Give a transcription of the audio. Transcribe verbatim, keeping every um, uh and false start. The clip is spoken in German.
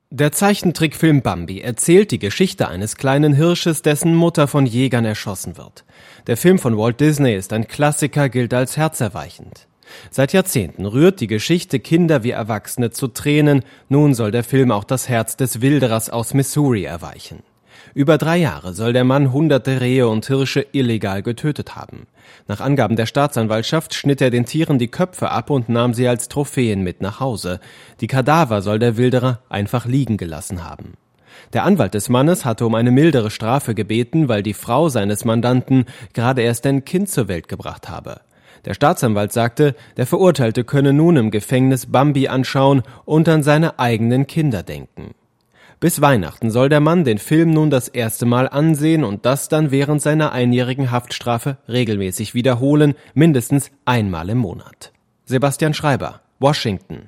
Der Zeichentrickfilm Bambi erzählt die Geschichte eines kleinen Hirsches, dessen Mutter von Jägern erschossen wird. Der Film von Walt Disney ist ein Klassiker, gilt als herzerweichend. Seit Jahrzehnten rührt die Geschichte Kinder wie Erwachsene zu Tränen. Nun soll der Film auch das Herz des Wilderers aus Missouri erweichen. Über drei Jahre soll der Mann hunderte Rehe und Hirsche illegal getötet haben. Nach Angaben der Staatsanwaltschaft schnitt er den Tieren die Köpfe ab und nahm sie als Trophäen mit nach Hause. Die Kadaver soll der Wilderer einfach liegen gelassen haben. Der Anwalt des Mannes hatte um eine mildere Strafe gebeten, weil die Frau seines Mandanten gerade erst ein Kind zur Welt gebracht habe. Der Staatsanwalt sagte, der Verurteilte könne nun im Gefängnis Bambi anschauen und an seine eigenen Kinder denken. Bis Weihnachten soll der Mann den Film nun das erste Mal ansehen und das dann während seiner einjährigen Haftstrafe regelmäßig wiederholen, mindestens einmal im Monat. Sebastian Schreiber, Washington.